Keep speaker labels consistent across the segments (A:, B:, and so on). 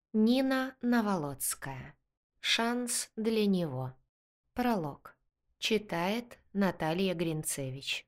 A: Нина Новолоцкая. Шанс для него. Пролог. Читает Наталья Гринцевич.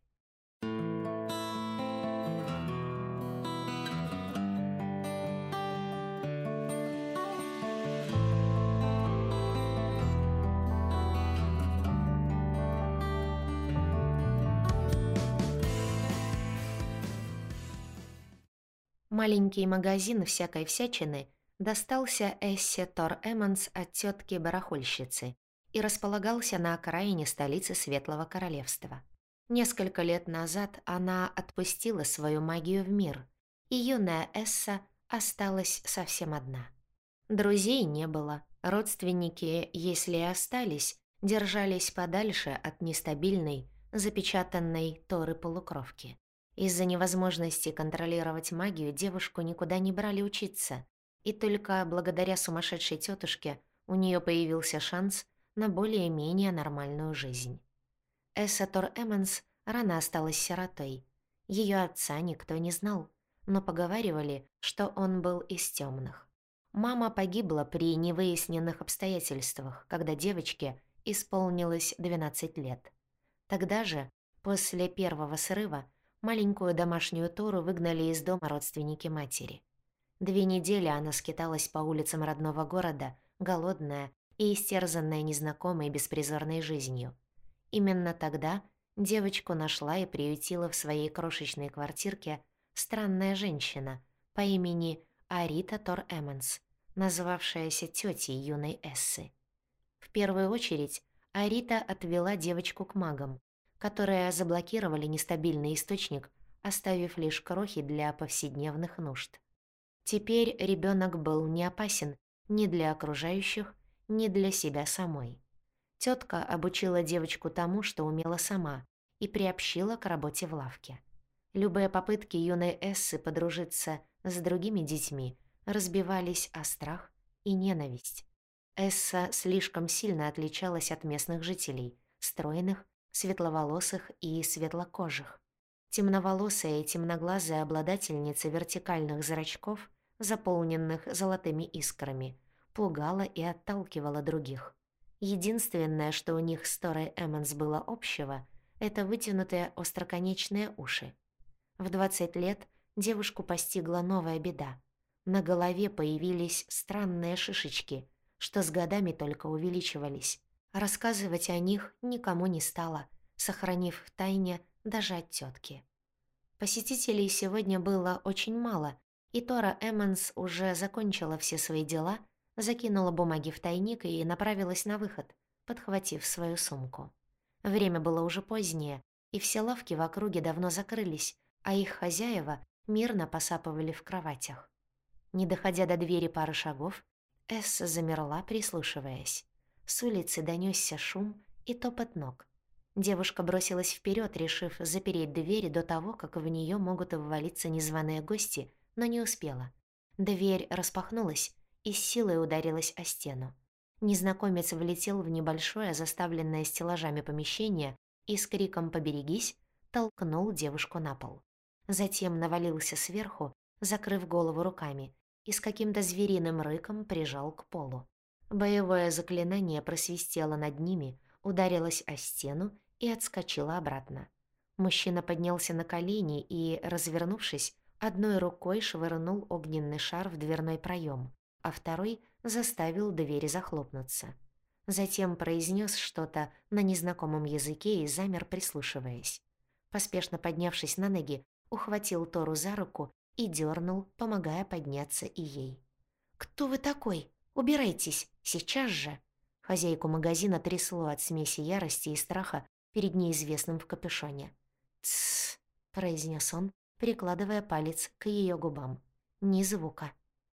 A: Маленький магазин всякой всячины достался Эссе Тор Эммонс от тетки-барахольщицы и располагался на окраине столицы Светлого Королевства. Несколько лет назад она отпустила свою магию в мир, и юная Эсса осталась совсем одна. Друзей не было, родственники, если и остались, держались подальше от нестабильной, запечатанной Торы-полукровки. Из-за невозможности контролировать магию девушку никуда не брали учиться, и только благодаря сумасшедшей тетушке у нее появился шанс на более-менее нормальную жизнь. Эсса Тор Эммонс рано осталась сиротой. Ее отца никто не знал, но поговаривали, что он был из темных. Мама погибла при невыясненных обстоятельствах, когда девочке исполнилось 12 лет. Тогда же, после первого срыва, маленькую домашнюю Тору выгнали из дома родственники матери. 2 недели она скиталась по улицам родного города, голодная и истерзанная незнакомой беспризорной жизнью. Именно тогда девочку нашла и приютила в своей крошечной квартирке странная женщина по имени Арита Тор Эммонс, называвшаяся тетей юной Эссы. В первую очередь Арита отвела девочку к магам, которые заблокировали нестабильный источник, оставив лишь крохи для повседневных нужд. Теперь ребенок был не опасен ни для окружающих, ни для себя самой. Тетка обучила девочку тому, что умела сама, и приобщила к работе в лавке. Любые попытки юной Эссы подружиться с другими детьми разбивались о страх и ненависть. Эсса слишком сильно отличалась от местных жителей, стройных, светловолосых и светлокожих. Темноволосая и темноглазая обладательница вертикальных зрачков, заполненных золотыми искрами, пугала и отталкивала других. Единственное, что у них с Торой Эммонс было общего, это вытянутые остроконечные уши. В 20 лет девушку постигла новая беда. На голове появились странные шишечки, что с годами только увеличивались. Рассказывать о них никому не стала, сохранив в тайне даже от тетки. Посетителей сегодня было очень мало, и Тора Эммонс уже закончила все свои дела, закинула бумаги в тайник и направилась на выход, подхватив свою сумку. Время было уже позднее, и все лавки в округе давно закрылись, а их хозяева мирно посапывали в кроватях. Не доходя до двери пары шагов, Эсса замерла, прислушиваясь. С улицы донёсся шум и топот ног. Девушка бросилась вперед, решив запереть дверь до того, как в нее могут ввалиться незваные гости, но не успела. Дверь распахнулась и с силой ударилась о стену. Незнакомец влетел в небольшое, заставленное стеллажами помещение и с криком «Поберегись!» толкнул девушку на пол. Затем навалился сверху, закрыв голову руками, и с каким-то звериным рыком прижал к полу. Боевое заклинание просвистело над ними, ударилось о стену и отскочило обратно. Мужчина поднялся на колени и, развернувшись, одной рукой швырнул огненный шар в дверной проем, а второй заставил двери захлопнуться. Затем произнес что-то на незнакомом языке и замер, прислушиваясь. Поспешно поднявшись на ноги, ухватил Тору за руку и дернул, помогая подняться и ей. «Кто вы такой? Убирайтесь! Сейчас же!» Хозяйку магазина трясло от смеси ярости и страха перед неизвестным в капюшоне. «Тссс!» — произнес он, прикладывая палец к ее губам. Ни звука.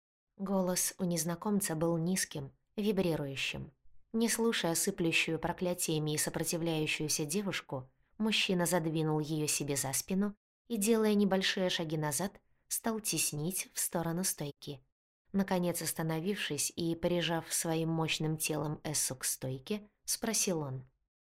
A: Голос у незнакомца был низким, вибрирующим. Не слушая сыплющую проклятиями и сопротивляющуюся девушку, мужчина задвинул ее себе за спину и, делая небольшие шаги назад, стал теснить в сторону стойки. Наконец, остановившись и прижав своим мощным телом Эссу к стойке, спросил он.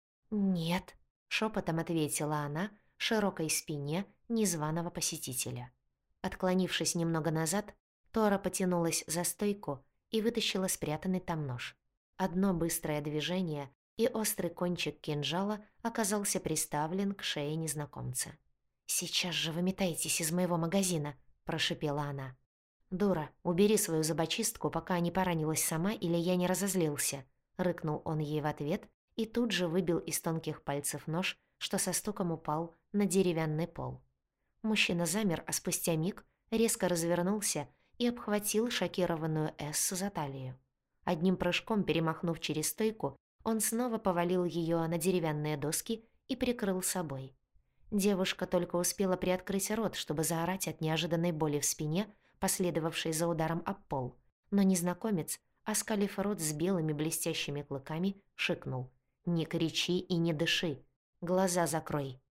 A: «Нет», — шепотом ответила она широкой спине незваного посетителя. Отклонившись немного назад, Тора потянулась за стойку и вытащила спрятанный там нож. Одно быстрое движение, и острый кончик кинжала оказался приставлен к шее незнакомца. «Сейчас же выметайтесь из моего магазина», – прошипела она. «Дура, убери свою зубочистку, пока не поранилась сама или я не разозлился», – рыкнул он ей в ответ и тут же выбил из тонких пальцев нож, что со стуком упал на деревянный пол. Мужчина замер, а спустя миг резко развернулся и обхватил шокированную Эссу за талию. Одним прыжком перемахнув через стойку, он снова повалил ее на деревянные доски и прикрыл собой. Девушка только успела приоткрыть рот, чтобы заорать от неожиданной боли в спине, последовавшей за ударом об пол, но незнакомец, оскалив рот с белыми блестящими клыками, шикнул: «Не кричи и не дыши. Глаза закрой».